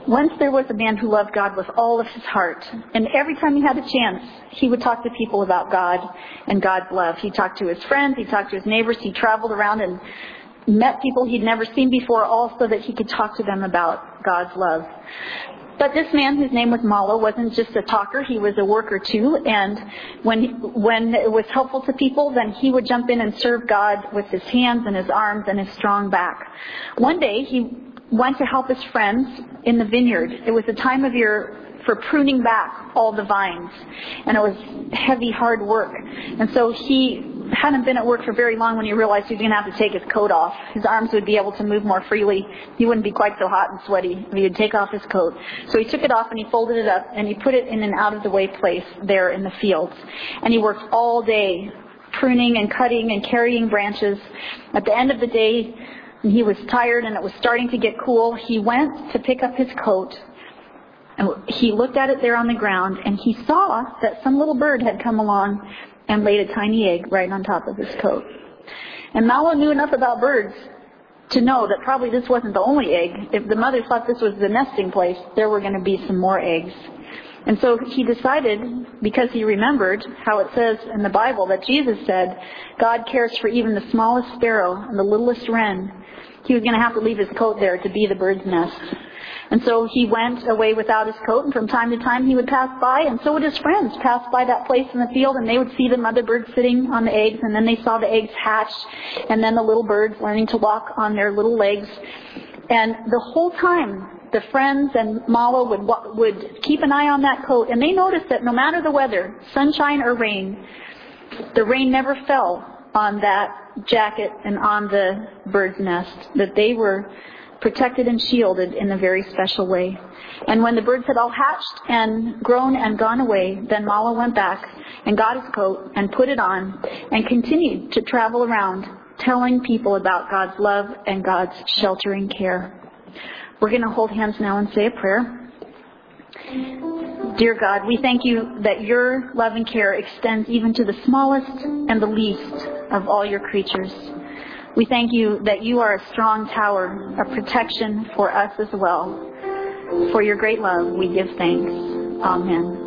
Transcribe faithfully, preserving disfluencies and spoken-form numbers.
Once there was a man who loved God with all of his heart. And every time he had a chance, he would talk to people about God and God's love. He talked to his friends, he talked to his neighbors, he traveled around and met people he'd never seen before, all so that he could talk to them about God's love. But this man, whose name was Malo, wasn't just a talker, he was a worker too. And when when it was helpful to people, then he would jump in and serve God with his hands and his arms and his strong back. One day, he went to help his friends in the vineyard. It was a time of year for pruning back all the vines. And it was heavy, hard work. And so he hadn't been at work for very long when he realized he was going to have to take his coat off. His arms would be able to move more freely. He wouldn't be quite so hot and sweaty if he would take off his coat. So he took it off and he folded it up and he put it in an out-of-the-way place there in the fields. And he worked all day pruning and cutting and carrying branches. At the end of the day, he was tired and it was starting to get cool. He went to pick up his coat. And he looked at it there on the ground and he saw that some little bird had come along and laid a tiny egg right on top of his coat. And Malo knew enough about birds to know that probably this wasn't the only egg. If the mother thought this was the nesting place, there were going to be some more eggs. And so he decided, because he remembered how it says in the Bible that Jesus said, God cares for even the smallest sparrow and the littlest wren, he was going to have to leave his coat there to be the bird's nest. And so he went away without his coat, and from time to time he would pass by, and so would his friends pass by that place in the field, and they would see the mother bird sitting on the eggs, and then they saw the eggs hatch, and then the little birds learning to walk on their little legs. And the whole time, the friends and Malo would would keep an eye on that coat, and they noticed that no matter the weather, sunshine or rain, the rain never fell on that jacket and on the bird's nest, that they were protected and shielded in a very special way. And when the birds had all hatched and grown and gone away, then Malo went back and got his coat and put it on and continued to travel around telling people about God's love and God's sheltering care. We're going to hold hands now and say a prayer. Dear God, we thank you that your love and care extends even to the smallest and the least of all your creatures. We thank you that you are a strong tower of protection for us as well. For your great love, we give thanks. Amen.